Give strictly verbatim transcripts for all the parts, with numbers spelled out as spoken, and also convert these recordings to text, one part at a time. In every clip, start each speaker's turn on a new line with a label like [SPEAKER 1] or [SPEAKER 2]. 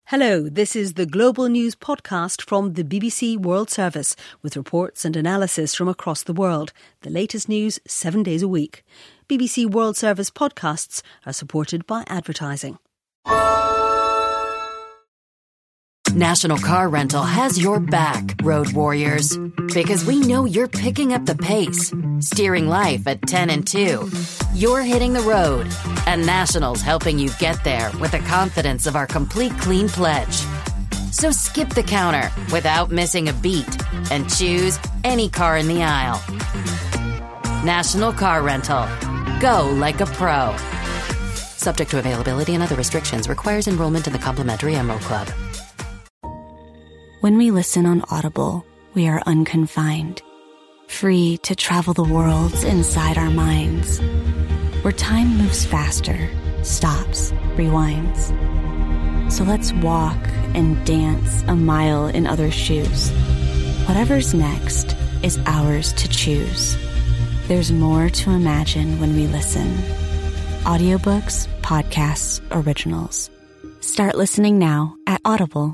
[SPEAKER 1] Hello, this is the Global News podcast from the B B C World Service with reports and analysis from across the world. The latest news seven days a week. B B C World Service podcasts are supported by advertising.
[SPEAKER 2] National Car Rental has your back, road warriors. Because we know you're picking up the pace, steering life at ten and two. You're hitting the road, and National's helping you get there with the confidence of our Complete Clean Pledge. So skip the counter without missing a beat and choose any car in the aisle. National Car Rental. Go like a pro. Subject to availability and other restrictions. Requires enrollment in the complimentary Emerald Club.
[SPEAKER 3] When we listen on Audible, we are unconfined, free to travel the worlds inside our minds, where time moves faster, stops, rewinds. So let's walk and dance a mile in others' shoes. Whatever's next is ours to choose. There's more to imagine when we listen. Audiobooks, podcasts, originals. Start listening now at Audible.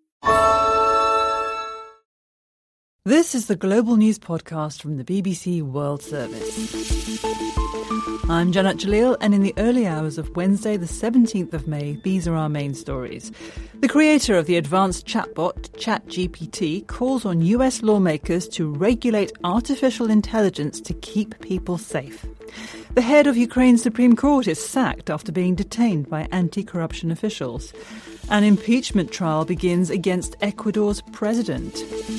[SPEAKER 4] This is the Global News podcast from the B B C World Service. I'm Janet Jalil, and in the early hours of Wednesday, the seventeenth of May, these are our main stories. The creator of the advanced chatbot, ChatGPT, calls on U S lawmakers to regulate artificial intelligence to keep people safe. The head of Ukraine's Supreme Court is sacked after being detained by anti-corruption officials. An impeachment trial begins against Ecuador's president.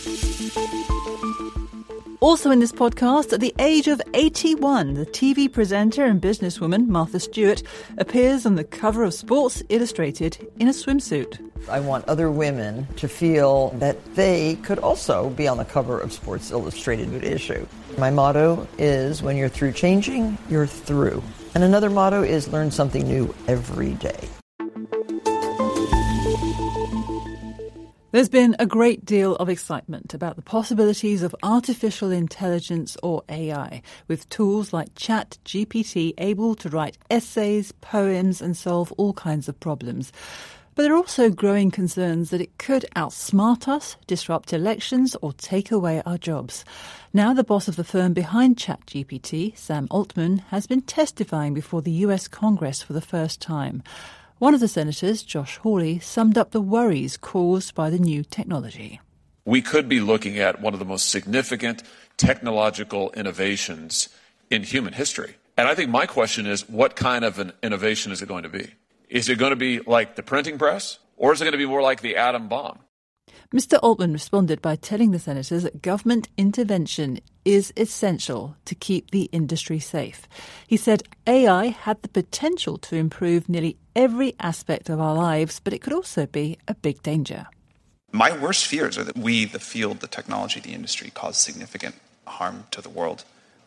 [SPEAKER 4] Also in this podcast, at the age of eighty-one, the T V presenter and businesswoman Martha Stewart appears on the cover of Sports Illustrated in a swimsuit.
[SPEAKER 5] I want other women to feel that they could also be on the cover of Sports Illustrated issue. My motto is, when you're through changing, you're through. And another motto is, learn something new every day.
[SPEAKER 4] There's been a great deal of excitement about the possibilities of artificial intelligence, or A I, with tools like ChatGPT able to write essays, poems and solve all kinds of problems. But there are also growing concerns that it could outsmart us, disrupt elections or take away our jobs. Now the boss of the firm behind ChatGPT, Sam Altman, has been testifying before the U S Congress for the first time. One of the senators, Josh Hawley, summed up the worries caused by the new technology.
[SPEAKER 6] We could be looking at one of the most significant technological innovations in human history. And I think my question is, what kind of an innovation is it going to be? Is it going to be like the printing press, or is it going to be more like the atom bomb?
[SPEAKER 4] Mister Altman responded by telling the senators that government intervention is essential to keep the industry safe. He said A I had the potential to improve nearly every aspect of our lives, but it could also be a big danger.
[SPEAKER 7] My worst fears are that we, the field, the technology, the industry, cause significant harm to the world.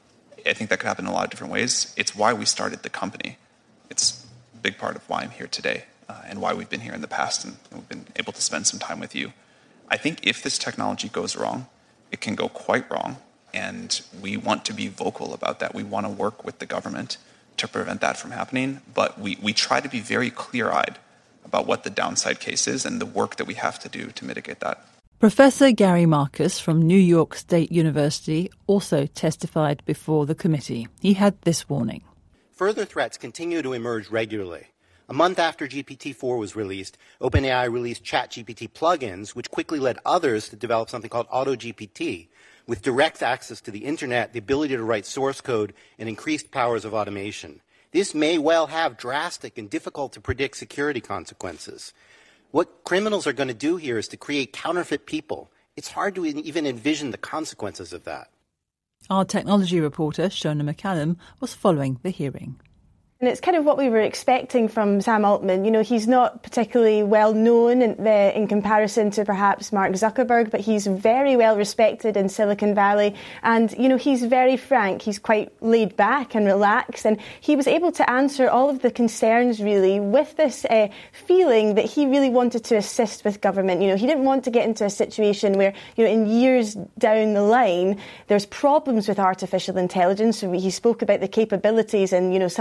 [SPEAKER 7] I think that could happen in a lot of different ways. It's why we started the company. It's a big part of why I'm here today uh, and why we've been here in the past and we've been able to spend some time with you. I think if this technology goes wrong, it can go quite wrong, and we want to be vocal about that. We want to work with the government to prevent that from happening, but we, we try to be very clear-eyed about what the downside case is and the work that we have to do to mitigate that.
[SPEAKER 4] Professor Gary Marcus from New York State University also testified before the committee. He had this warning.
[SPEAKER 8] Further threats continue to emerge regularly. A month after G P T four was released, OpenAI released ChatGPT plugins, which quickly led others to develop something called AutoGPT, with direct access to the internet, the ability to write source code, and increased powers of automation. This may well have drastic and difficult to predict security consequences. What criminals are going to do here is to create counterfeit people. It's hard to even envision the consequences of that.
[SPEAKER 4] Our technology reporter, Shona McCallum, was following the hearing.
[SPEAKER 9] And it's kind of what we were expecting from Sam Altman. You know, he's not particularly well known in, the, in comparison to perhaps Mark Zuckerberg, but he's very well respected in Silicon Valley. And, you know, he's very frank. He's quite laid back and relaxed. And he was able to answer all of the concerns, really, with this uh, feeling that he really wanted to assist with government. You know, he didn't want to get into a situation where, you know, in years down the line, there's problems with artificial intelligence. So he spoke about the capabilities and, you know, some of these laws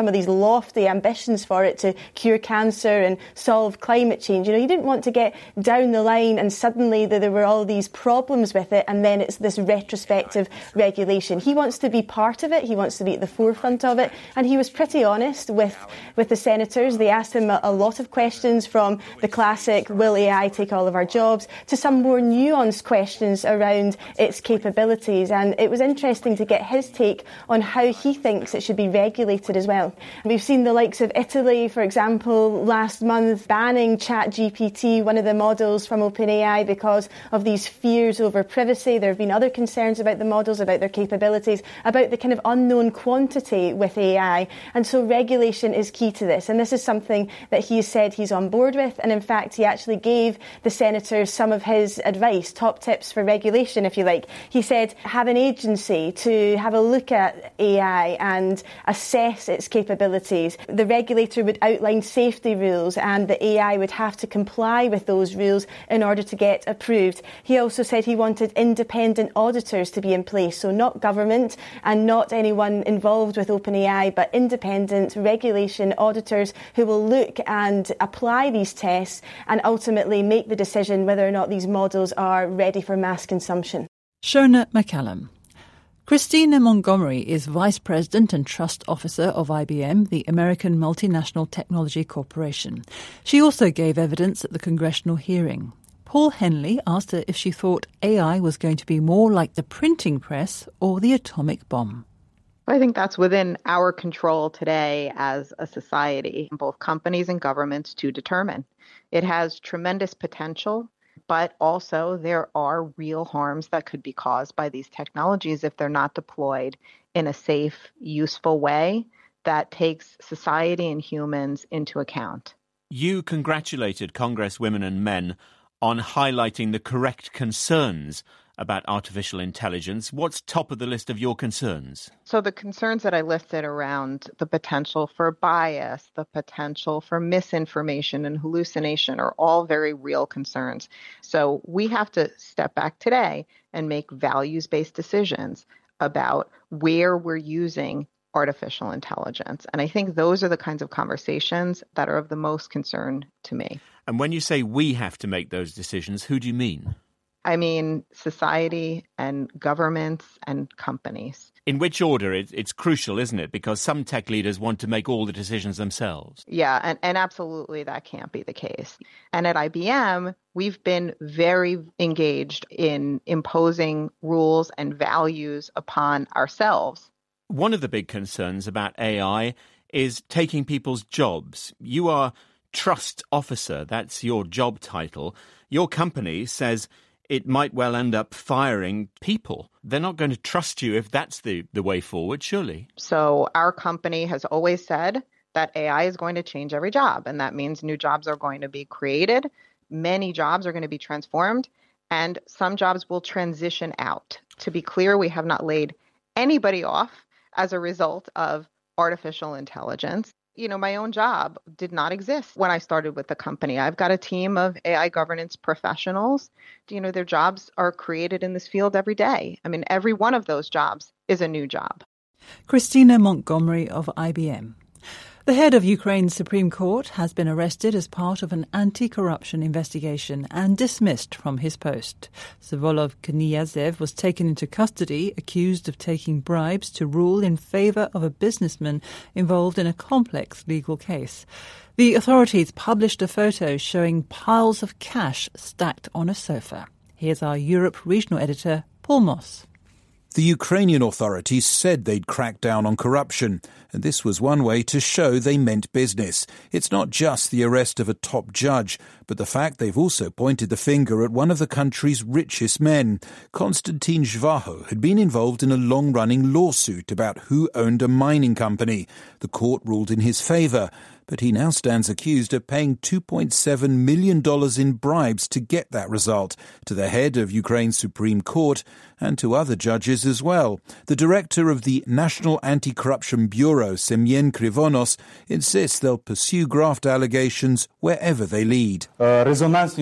[SPEAKER 9] lofty ambitions for it to cure cancer and solve climate change. You know, he didn't want to get down the line and suddenly there were all these problems with it and then it's this retrospective regulation. He wants to be part of it. He wants to be at the forefront of it. And he was pretty honest with, with the senators. They asked him a, a lot of questions, from the classic, will A I take all of our jobs, to some more nuanced questions around its capabilities. And it was interesting to get his take on how he thinks it should be regulated as well. We've seen the likes of Italy, for example, last month banning ChatGPT, one of the models from OpenAI, because of these fears over privacy. There have been other concerns about the models, about their capabilities, about the kind of unknown quantity with A I. And so regulation is key to this. And this is something that he has said he's on board with. And in fact, he actually gave the senators some of his advice, top tips for regulation, if you like. He said, have an agency to have a look at A I and assess its capabilities. The regulator would outline safety rules and the A I would have to comply with those rules in order to get approved. He also said he wanted independent auditors to be in place, so not government and not anyone involved with OpenAI, but independent regulation auditors who will look and apply these tests and ultimately make the decision whether or not these models are ready for mass consumption.
[SPEAKER 4] Shona McCallum. Christina Montgomery is Vice President and Trust Officer of I B M, the American Multinational Technology Corporation. She also gave evidence at the congressional hearing. Paul Henley asked her if she thought A I was going to be more like the printing press or the atomic bomb.
[SPEAKER 10] I think that's within our control today as a society, both companies and governments, to determine. It has tremendous potential, but also there are real harms that could be caused by these technologies if they're not deployed in a safe, useful way that takes society and humans into account.
[SPEAKER 11] You congratulated Congresswomen and men on highlighting the correct concerns about artificial intelligence. What's top of the list of your concerns?
[SPEAKER 10] So the concerns that I listed around the potential for bias, the potential for misinformation and hallucination are all very real concerns. So we have to step back today and make values-based decisions about where we're using artificial intelligence. And I think those are the kinds of conversations that are of the most concern to me.
[SPEAKER 11] And when you say we have to make those decisions, who do you mean?
[SPEAKER 10] I mean society and governments and companies.
[SPEAKER 11] In which order? It, it's crucial, isn't it? Because some tech leaders want to make all the decisions themselves.
[SPEAKER 10] Yeah, and, and absolutely that can't be the case. And at I B M, we've been very engaged in imposing rules and values upon ourselves.
[SPEAKER 11] One of the big concerns about A I is taking people's jobs. You are trust officer. That's your job title. Your company says it might well end up firing people. They're not going to trust you if that's the, the way forward, surely.
[SPEAKER 10] So our company has always said that A I is going to change every job, and that means new jobs are going to be created, many jobs are going to be transformed, and some jobs will transition out. To be clear, we have not laid anybody off as a result of artificial intelligence. You know, my own job did not exist when I started with the company. I've got a team of A I governance professionals. You know, their jobs are created in this field every day. I mean, every one of those jobs is a new job.
[SPEAKER 4] Christina Montgomery of I B M. The head of Ukraine's Supreme Court has been arrested as part of an anti-corruption investigation and dismissed from his post. Zvolov Knyazev was taken into custody, accused of taking bribes to rule in favour of a businessman involved in a complex legal case. The authorities published a photo showing piles of cash stacked on a sofa. Here's our Europe regional editor, Paul Moss.
[SPEAKER 12] The Ukrainian authorities said they'd crack down on corruption, and this was one way to show they meant business. It's not just the arrest of a top judge, but the fact they've also pointed the finger at one of the country's richest men. Konstantin Zhvaho had been involved in a long-running lawsuit about who owned a mining company. The court ruled in his favour, But he now stands accused of paying two point seven million dollars in bribes to get that result, to the head of Ukraine's Supreme Court and to other judges as well. The director of the National Anti-Corruption Bureau, Semyon Krivonos, insists they'll pursue graft allegations wherever they lead. This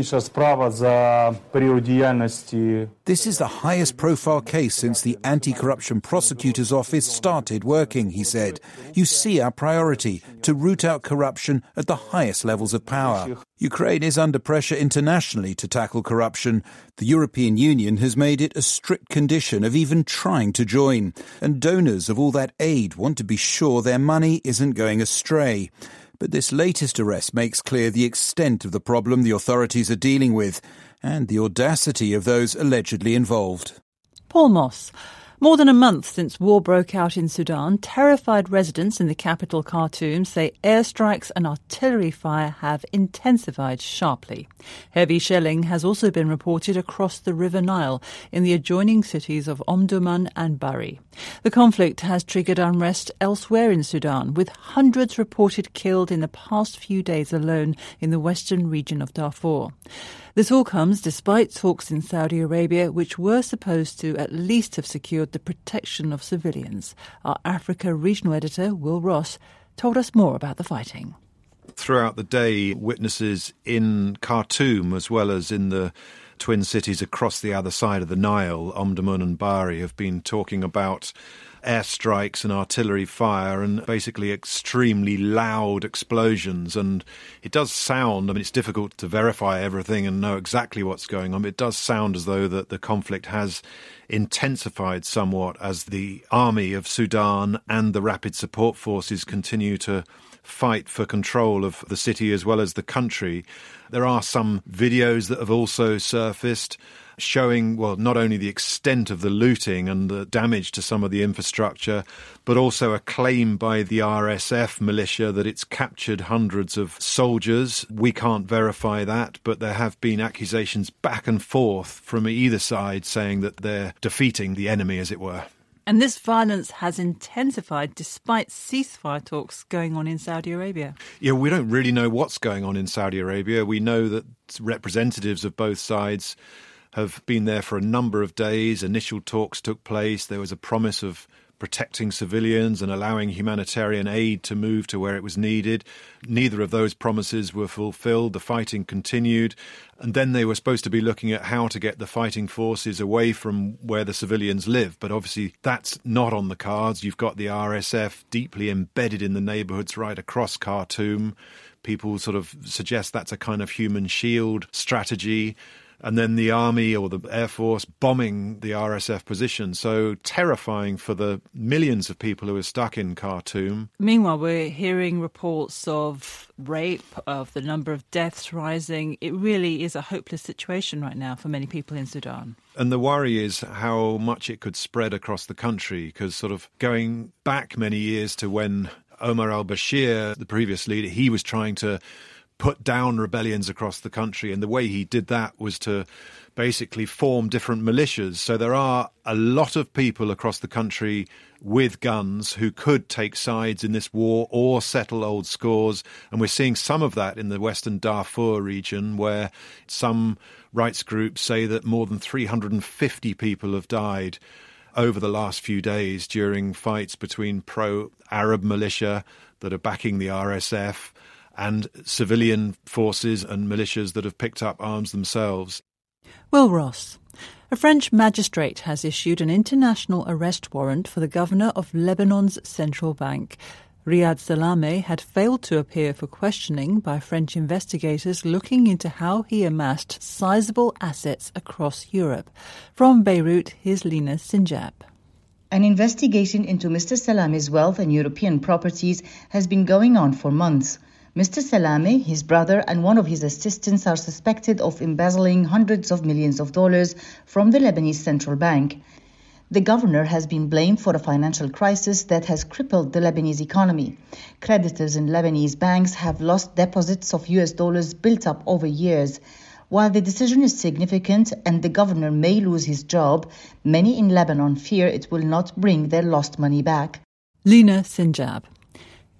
[SPEAKER 12] is the highest profile case since the Anti-Corruption Prosecutor's Office started working, he said. You see our priority, to root out corruption at the highest levels of power. Ukraine is under pressure internationally to tackle corruption. The European Union has made it a strict condition of even trying to join. And donors of all that aid want to be sure their money isn't going astray. But this latest arrest makes clear the extent of the problem the authorities are dealing with and the audacity of those allegedly involved.
[SPEAKER 4] Paul Moss. More than a month since war broke out in Sudan, terrified residents in the capital Khartoum say airstrikes and artillery fire have intensified sharply. Heavy shelling has also been reported across the River Nile in the adjoining cities of Omdurman and Bari. The conflict has triggered unrest elsewhere in Sudan, with hundreds reported killed in the past few days alone in the western region of Darfur. This all comes despite talks in Saudi Arabia, which were supposed to at least have secured the protection of civilians. Our Africa regional editor, Will Ross, told us more about the fighting.
[SPEAKER 13] Throughout the day, witnesses in Khartoum, as well as in the twin cities across the other side of the Nile, Omdurman and Bari, have been talking about airstrikes and artillery fire and basically extremely loud explosions. And it does sound, I mean, it's difficult to verify everything and know exactly what's going on, but it does sound as though that the conflict has intensified somewhat as the army of Sudan and the rapid support forces continue to fight for control of the city as well as the country. There are some videos that have also surfaced showing, well, not only the extent of the looting and the damage to some of the infrastructure, but also a claim by the R S F militia that it's captured hundreds of soldiers. We can't verify that, but there have been accusations back and forth from either side saying that they're defeating the enemy, as it were.
[SPEAKER 4] And this violence has intensified despite ceasefire talks going on in Saudi Arabia.
[SPEAKER 13] Yeah, we don't really know what's going on in Saudi Arabia. We know that representatives of both sides have been there for a number of days. Initial talks took place. There was a promise of protecting civilians and allowing humanitarian aid to move to where it was needed. Neither of those promises were fulfilled. The fighting continued. And then they were supposed to be looking at how to get the fighting forces away from where the civilians live. But obviously that's not on the cards. You've got the R S F deeply embedded in the neighbourhoods right across Khartoum. People sort of suggest that's a kind of human shield strategy. And then the army or the air force bombing the R S F position. So terrifying for the millions of people who are stuck in Khartoum.
[SPEAKER 4] Meanwhile, we're hearing reports of rape, of the number of deaths rising. It really is a hopeless situation right now for many people in Sudan.
[SPEAKER 13] And the worry is how much it could spread across the country, because sort of going back many years to when Omar al-Bashir, the previous leader, he was trying to put down rebellions across the country. And the way he did that was to basically form different militias. So there are a lot of people across the country with guns who could take sides in this war or settle old scores. And we're seeing some of that in the western Darfur region, where some rights groups say that more than three hundred fifty people have died over the last few days during fights between pro-Arab militia that are backing the R S F and civilian forces and militias that have picked up arms themselves.
[SPEAKER 4] Will Ross. A French magistrate has issued an international arrest warrant for the governor of Lebanon's central bank. Riyad Salameh had failed to appear for questioning by French investigators looking into how he amassed sizable assets across Europe. From Beirut, here's Lina Sinjab.
[SPEAKER 14] An investigation into Mister Salameh's wealth and European properties has been going on for months. Mister Salameh, his brother and one of his assistants are suspected of embezzling hundreds of millions of dollars from the Lebanese central bank. The governor has been blamed for a financial crisis that has crippled the Lebanese economy. Creditors in Lebanese banks have lost deposits of U S dollars built up over years. While the decision is significant and the governor may lose his job, many in Lebanon fear it will not bring their lost money back.
[SPEAKER 4] Lina Sinjab.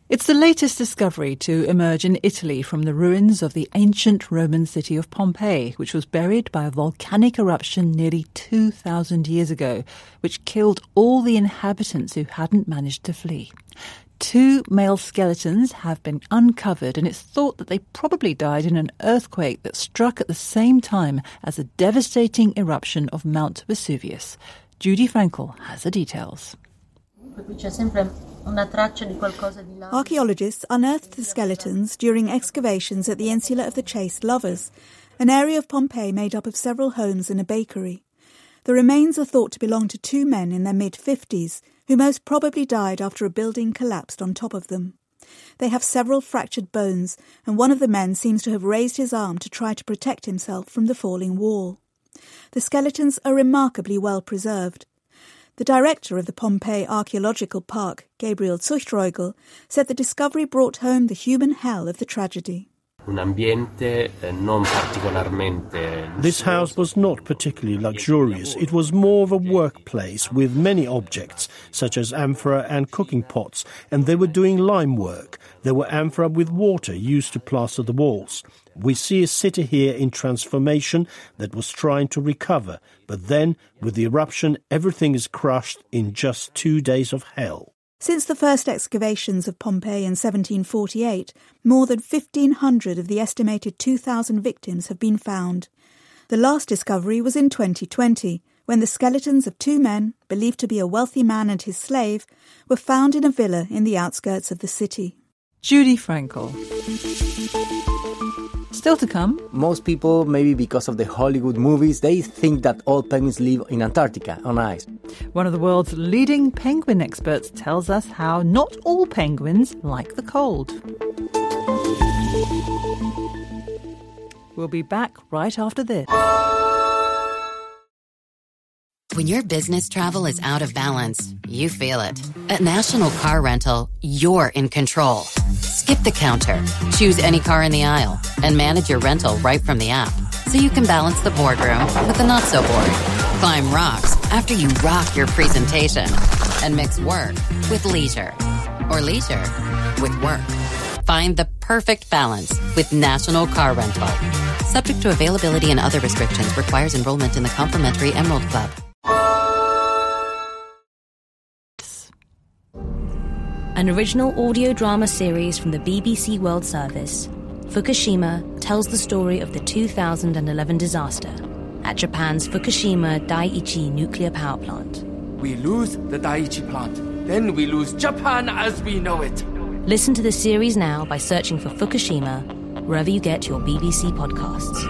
[SPEAKER 4] It's the latest discovery to emerge in Italy from the ruins of the ancient Roman city of Pompeii, which was buried by a volcanic eruption nearly two thousand years ago, which killed all the inhabitants who hadn't managed to flee. Two male skeletons have been uncovered, and it's thought that they probably died in an earthquake that struck at the same time as the devastating eruption of Mount Vesuvius. Judy Frankel has the details.
[SPEAKER 15] Archaeologists unearthed the skeletons during excavations at the Insula of the Chaste Lovers, an area of Pompeii made up of several homes and a bakery. The remains are thought to belong to two men in their mid-fifties, who most probably died after a building collapsed on top of them. They have several fractured bones, and one of the men seems to have raised his arm to try to protect himself from the falling wall. The skeletons are remarkably well preserved. The director of the Pompeii Archaeological Park, Gabriel Zuchtreugel, said the discovery brought home the human hell of the tragedy.
[SPEAKER 16] This house was not particularly luxurious. It was more of a workplace with many objects, such as amphora and cooking pots, and they were doing lime work. There were amphora with water used to plaster the walls. We see a city here in transformation that was trying to recover, but then, with the eruption, everything is crushed in just two days of hell.
[SPEAKER 15] Since the first excavations of Pompeii in seventeen forty-eight, more than fifteen hundred of the estimated two thousand victims have been found. The last discovery was in twenty twenty, when the skeletons of two men, believed to be a wealthy man and his slave, were found in a villa in the outskirts of the city.
[SPEAKER 4] Judy Frankel. Still to come.
[SPEAKER 17] Most people, maybe because of the Hollywood movies, they think that all penguins live in Antarctica, on ice.
[SPEAKER 4] One of the world's leading penguin experts tells us how not all penguins like the cold. We'll be back right after this.
[SPEAKER 2] When your business travel is out of balance, you feel it. At National Car Rental, you're in control. Skip the counter, choose any car in the aisle, and manage your rental right from the app. So you can balance the boardroom with the not-so-bored. Climb rocks after you rock your presentation. And mix work with leisure. Or leisure with work. Find the perfect balance with National Car Rental. Subject to availability and other restrictions. Requires enrollment in the complimentary Emerald Club.
[SPEAKER 18] An original audio drama series from the B B C World Service, Fukushima tells the story of the two thousand eleven disaster at Japan's Fukushima Daiichi nuclear power plant.
[SPEAKER 19] We lose the Daiichi plant, then we lose Japan as we know it.
[SPEAKER 18] Listen to the series now by searching for Fukushima wherever you get your B B C podcasts.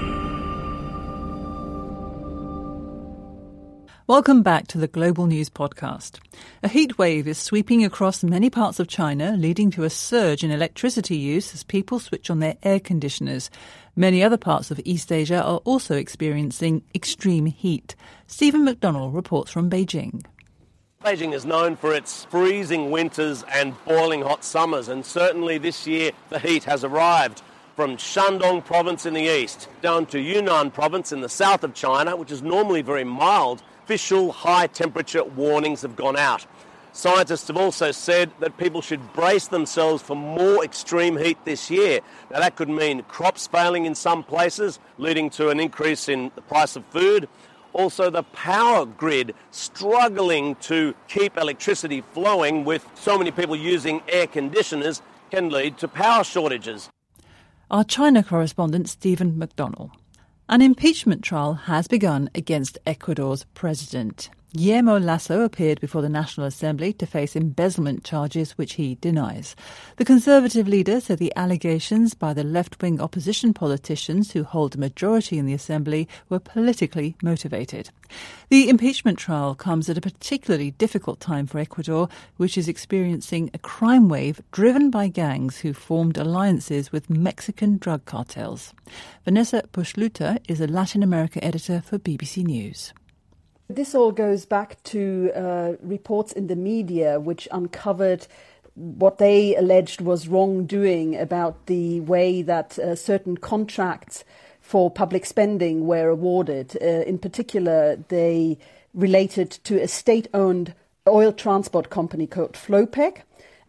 [SPEAKER 4] Welcome back to the Global News Podcast. A heat wave is sweeping across many parts of China, leading to a surge in electricity use as people switch on their air conditioners. Many other parts of East Asia are also experiencing extreme heat. Stephen McDonnell reports from Beijing.
[SPEAKER 20] Beijing is known for its freezing winters and boiling hot summers, and certainly this year the heat has arrived. From Shandong province in the east down to Yunnan province in the south of China, which is normally very mild, official high temperature warnings have gone out. Scientists have also said that people should brace themselves for more extreme heat this year. Now that could mean crops failing in some places, leading to an increase in the price of food. Also the power grid struggling to keep electricity flowing with so many people using air conditioners can lead to power shortages.
[SPEAKER 4] Our China correspondent Stephen McDonnell. An impeachment trial has begun against Ecuador's president. Guillermo Lasso appeared before the National Assembly to face embezzlement charges, which he denies. The Conservative leader said the allegations by the left-wing opposition politicians who hold a majority in the Assembly were politically motivated. The impeachment trial comes at a particularly difficult time for Ecuador, which is experiencing a crime wave driven by gangs who formed alliances with Mexican drug cartels. Vanessa Pushluta is a Latin America editor for B B C News.
[SPEAKER 21] This all goes back to uh, reports in the media which uncovered what they alleged was wrongdoing about the way that uh, certain contracts for public spending were awarded. Uh, in particular, they related to a state-owned oil transport company called Flowpec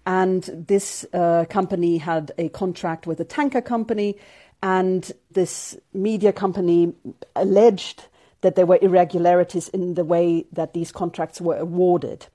[SPEAKER 21] And this uh, company had a contract with a tanker company, and this media company alleged that there were irregularities in the way that these contracts were awarded.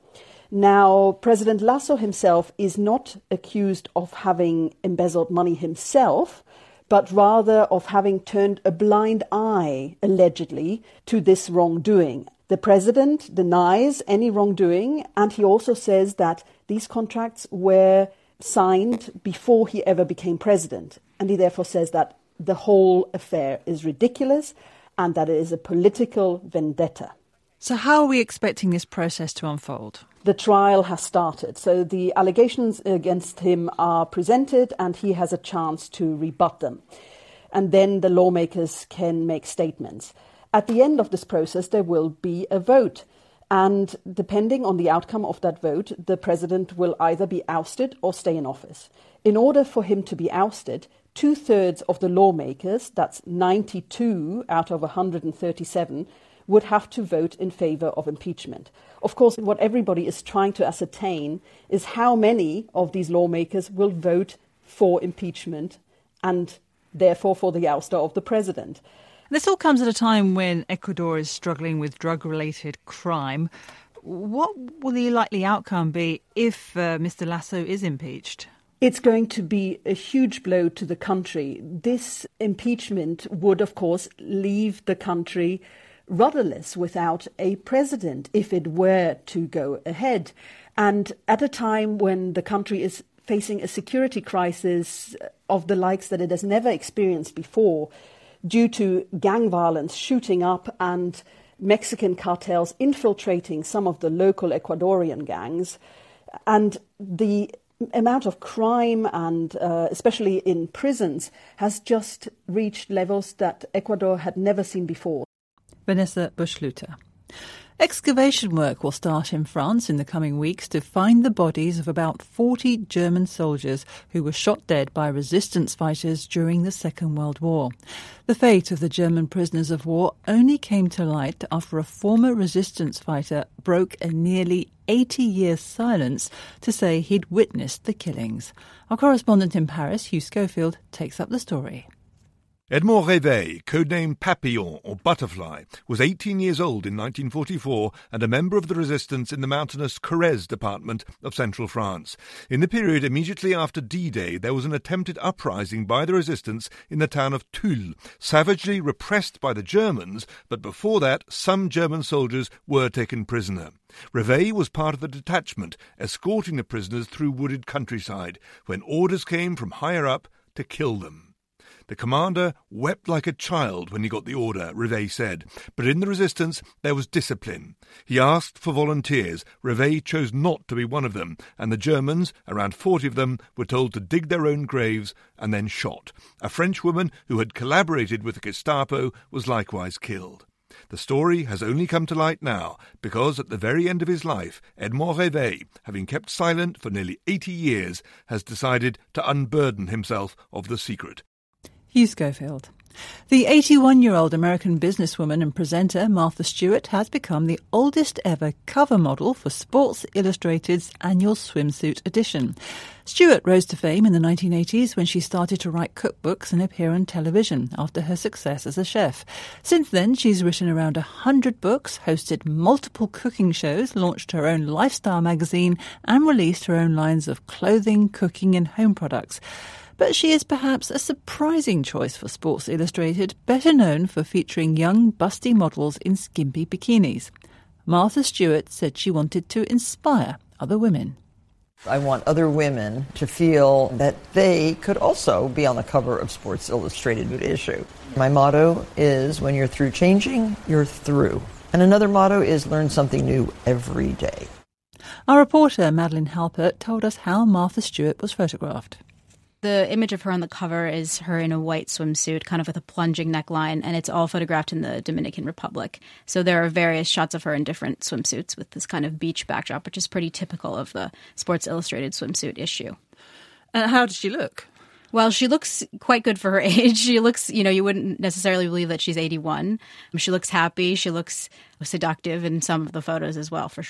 [SPEAKER 21] Now, President Lasso himself is not accused of having embezzled money himself, but rather of having turned a blind eye, allegedly, to this wrongdoing. The president denies any wrongdoing, and he also says that these contracts were signed before he ever became president. And he therefore says that the whole affair is ridiculous and that it is a political vendetta.
[SPEAKER 4] So how are we expecting this process to unfold?
[SPEAKER 21] The trial has started. So the allegations against him are presented and he has a chance to rebut them. And then the lawmakers can make statements. At the end of this process, there will be a vote. And depending on the outcome of that vote, the president will either be ousted or stay in office. In order for him to be ousted, two-thirds of the lawmakers, that's ninety-two out of one hundred thirty-seven, would have to vote in favour of impeachment. Of course, what everybody is trying to ascertain is how many of these lawmakers will vote for impeachment and therefore for the ouster of the president.
[SPEAKER 4] This all comes at a time when Ecuador is struggling with drug-related crime. What will the likely outcome be if uh, Mister Lasso is impeached?
[SPEAKER 21] It's going to be a huge blow to the country. This impeachment would, of course, leave the country rudderless without a president if it were to go ahead. And at a time when the country is facing a security crisis of the likes that it has never experienced before, due to gang violence shooting up and Mexican cartels infiltrating some of the local Ecuadorian gangs, and the amount of crime, and uh, especially in prisons, has just reached levels that Ecuador had never seen before.
[SPEAKER 4] Vanessa Buschluter. Excavation work will start in France in the coming weeks to find the bodies of about forty German soldiers who were shot dead by resistance fighters during the Second World War. The fate of the German prisoners of war only came to light after a former resistance fighter broke a nearly eighty-year silence to say he'd witnessed the killings. Our correspondent in Paris, Hugh Schofield, takes up the story.
[SPEAKER 1] Edmond Réveil, codenamed Papillon or Butterfly, was eighteen years old in nineteen forty-four and a member of the resistance in the mountainous Corrèze department of central France. In the period immediately after D-Day, there was an attempted uprising by the resistance in the town of Tulle, savagely repressed by the Germans, but before that some German soldiers were taken prisoner. Réveil was part of the detachment escorting the prisoners through wooded countryside when orders came from higher up to kill them. The commander wept like a child when he got the order, Réveil said, but in the resistance there was discipline. He asked for volunteers. Réveil chose not to be one of them, and the Germans, around forty of them, were told to dig their own graves and then shot. A French woman who had collaborated with the Gestapo was likewise killed. The story has only come to light now because at the very end of his life, Edmond Réveil, having kept silent for nearly eighty years, has decided to unburden himself of the secret.
[SPEAKER 4] Hugh Schofield. The eighty-one-year-old American businesswoman and presenter Martha Stewart has become the oldest ever cover model for Sports Illustrated's annual swimsuit edition. Stewart rose to fame in the nineteen eighties when she started to write cookbooks and appear on television after her success as a chef. Since then, she's written around one hundred books, hosted multiple cooking shows, launched her own lifestyle magazine, and released her own lines of clothing, cooking and home products. But she is perhaps a surprising choice for Sports Illustrated, better known for featuring young, busty models in skimpy bikinis. Martha Stewart said she wanted to inspire other women.
[SPEAKER 5] I want other women to feel that they could also be on the cover of Sports Illustrated issue. My motto is, when you're through changing, you're through. And another motto is, learn something new every day.
[SPEAKER 4] Our reporter, Madeline Halpert, told us how Martha Stewart was photographed.
[SPEAKER 22] The image of her on the cover is her in a white swimsuit, kind of with a plunging neckline, and it's all photographed in the Dominican Republic. So there are various shots of her in different swimsuits with this kind of beach backdrop, which is pretty typical of the Sports Illustrated swimsuit issue.
[SPEAKER 4] And how does she look?
[SPEAKER 22] Well, she looks quite good for her age. She looks, you know, you wouldn't necessarily believe that she's eighty-one. She looks happy. She looks seductive in some of the photos as well, for sure.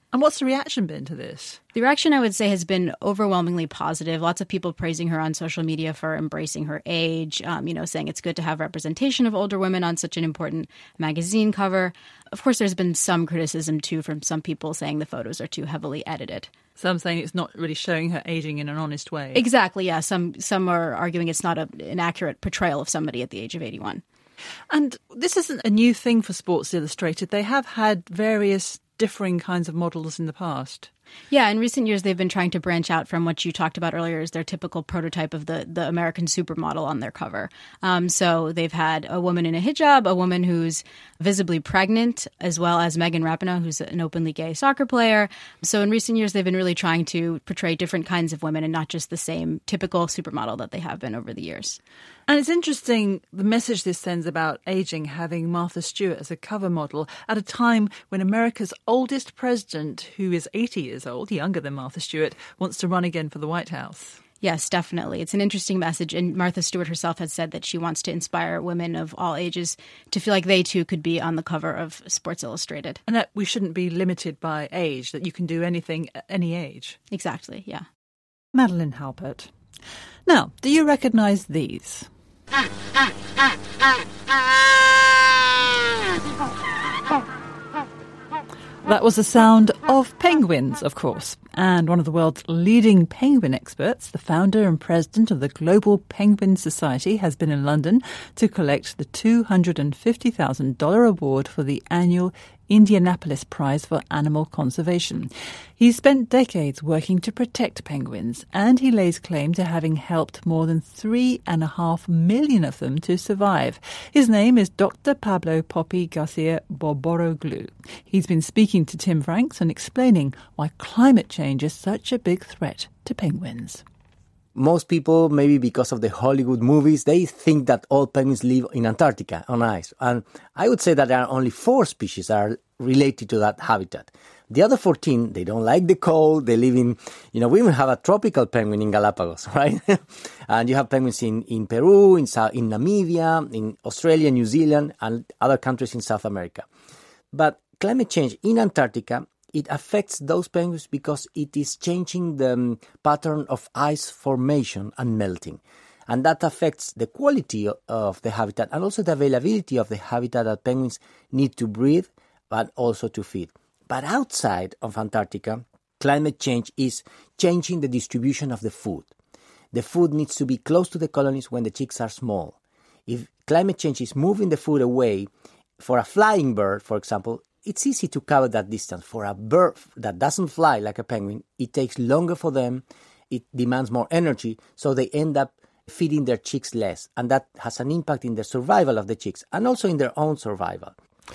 [SPEAKER 4] And what's the reaction been to this?
[SPEAKER 22] The reaction, I would say, has been overwhelmingly positive. Lots of people praising her on social media for embracing her age, um, you know, saying it's good to have representation of older women on such an important magazine cover. Of course, there's been some criticism, too, from some people saying the photos are too heavily edited.
[SPEAKER 4] Some saying it's not really showing her aging in an honest way.
[SPEAKER 22] Exactly, yeah. Some, some are arguing it's not a, an accurate portrayal of somebody at the age of eighty-one.
[SPEAKER 4] And this isn't a new thing for Sports Illustrated. They have had various differing kinds of models in the past.
[SPEAKER 22] Yeah, in recent years, they've been trying to branch out from what you talked about earlier as their typical prototype of the, the American supermodel on their cover. Um, so they've had a woman in a hijab, a woman who's visibly pregnant, as well as Megan Rapinoe, who's an openly gay soccer player. So in recent years, they've been really trying to portray different kinds of women and not just the same typical supermodel that they have been over the years.
[SPEAKER 4] And it's interesting, the message this sends about aging, having Martha Stewart as a cover model at a time when America's oldest president, who is eighty years old, younger than Martha Stewart, wants to run again for the White House.
[SPEAKER 22] Yes, definitely. It's an interesting message. And Martha Stewart herself has said that she wants to inspire women of all ages to feel like they, too, could be on the cover of Sports Illustrated.
[SPEAKER 4] And that we shouldn't be limited by age, that you can do anything at any age.
[SPEAKER 22] Exactly, yeah.
[SPEAKER 4] Madeleine Halpert. Now, do you recognise these? That was the sound of penguins, of course. And one of the world's leading penguin experts, the founder and president of the Global Penguin Society, has been in London to collect the two hundred fifty thousand dollars award for the annual Indianapolis Prize for Animal Conservation. He's spent decades working to protect penguins, and he lays claim to having helped more than three and a half million of them to survive. His name is Doctor Pablo Poppy Garcia Borboroglu. He's been speaking to Tim Franks and explaining why climate change is such a big threat to penguins.
[SPEAKER 17] Most people, maybe because of the Hollywood movies, they think that all penguins live in Antarctica on ice. And I would say that there are only four species that are related to that habitat. The other fourteen, they don't like the cold. They live in, you know, we even have a tropical penguin in Galapagos, right? And you have penguins in, in Peru, in, South, in Namibia, in Australia, New Zealand, and other countries in South America. But climate change in Antarctica, it affects those penguins because it is changing the um, pattern of ice formation and melting. And that affects the quality of the habitat and also the availability of the habitat that penguins need to breathe, but also to feed. But outside of Antarctica, climate change is changing the distribution of the food. The food needs to be close to the colonies when the chicks are small. If climate change is moving the food away, for a flying bird, for example, it's easy to cover that distance. For a bird that doesn't fly like a penguin, it takes longer for them, it demands more energy, so they end up feeding their chicks less. And that has an impact in the survival of the chicks and also in their own survival.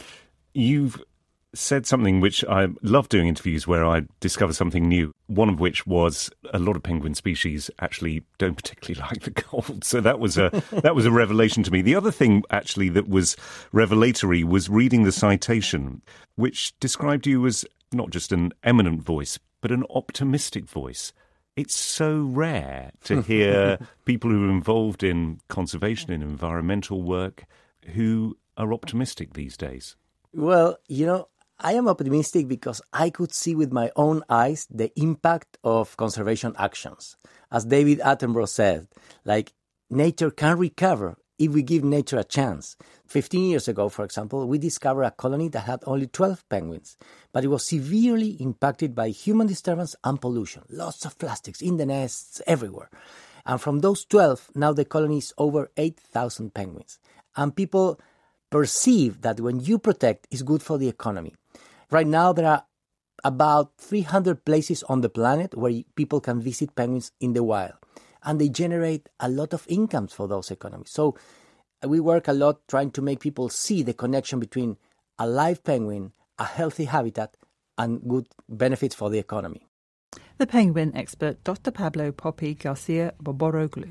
[SPEAKER 3] You've said something which I love doing interviews where I discover something new, one of which was a lot of penguin species actually don't particularly like the cold. So that was a that was a revelation to me. The other thing actually that was revelatory was reading the citation, which described you as not just an eminent voice, but an optimistic voice. It's so rare to hear people who are involved in conservation and environmental work who are optimistic these days.
[SPEAKER 17] Well, you know, I am optimistic because I could see with my own eyes the impact of conservation actions. As David Attenborough said, like, nature can recover if we give nature a chance. Fifteen years ago, for example, we discovered a colony that had only twelve penguins, but it was severely impacted by human disturbance and pollution. Lots of plastics in the nests everywhere. And from those twelve, now the colony is over eight thousand penguins. And people perceive that when you protect, it's good for the economy. Right now, there are about three hundred places on the planet where people can visit penguins in the wild. And they generate a lot of incomes for those economies. So we work a lot trying to make people see the connection between a live penguin, a healthy habitat, and good benefits for the economy.
[SPEAKER 4] The penguin expert, Doctor Pablo Poppy Garcia Borboroglu.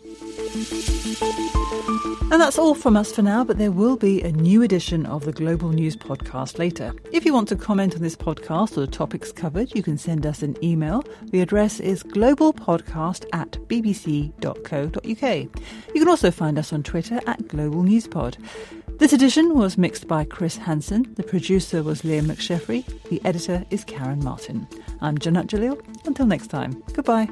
[SPEAKER 4] And that's all from us for now, but there will be a new edition of the Global News Podcast later. If you want to comment on this podcast or the topics covered, you can send us an email. The address is globalpodcast at bbc dot co dot uk. You can also find us on Twitter at Global News Pod. This edition was mixed by Chris Hansen. The producer was Liam McSheffrey. The editor is Karen Martin. I'm Janat Jalil. Until next time, goodbye.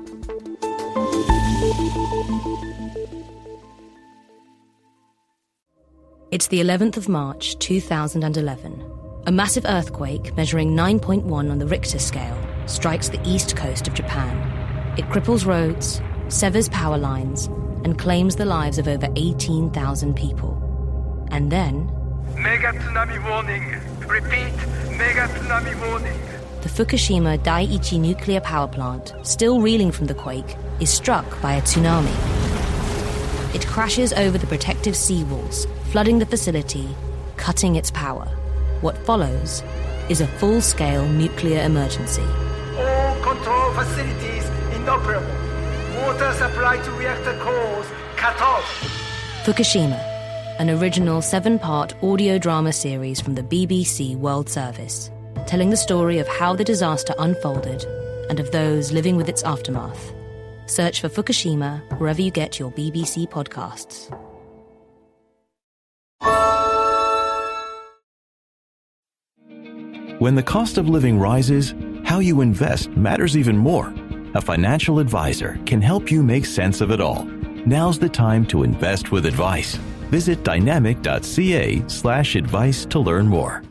[SPEAKER 18] It's the eleventh of March, two thousand eleven. A massive earthquake measuring nine point one on the Richter scale strikes the east coast of Japan. It cripples roads, severs power lines, and claims the lives of over eighteen thousand people. And then...
[SPEAKER 6] Mega tsunami warning. Repeat, mega tsunami warning.
[SPEAKER 18] The Fukushima Daiichi nuclear power plant, still reeling from the quake, is struck by a tsunami. It crashes over the protective seawalls, flooding the facility, cutting its power. What follows is a full-scale nuclear emergency.
[SPEAKER 6] All control facilities inoperable. Water supply to reactor cores cut off.
[SPEAKER 18] Fukushima, an original seven-part audio drama series from the B B C World Service, telling the story of how the disaster unfolded and of those living with its aftermath. Search for Fukushima wherever you get your B B C podcasts.
[SPEAKER 7] When the cost of living rises, how you invest matters even more. A financial advisor can help you make sense of it all. Now's the time to invest with advice. Visit dynamic dot c a slash advice to learn more.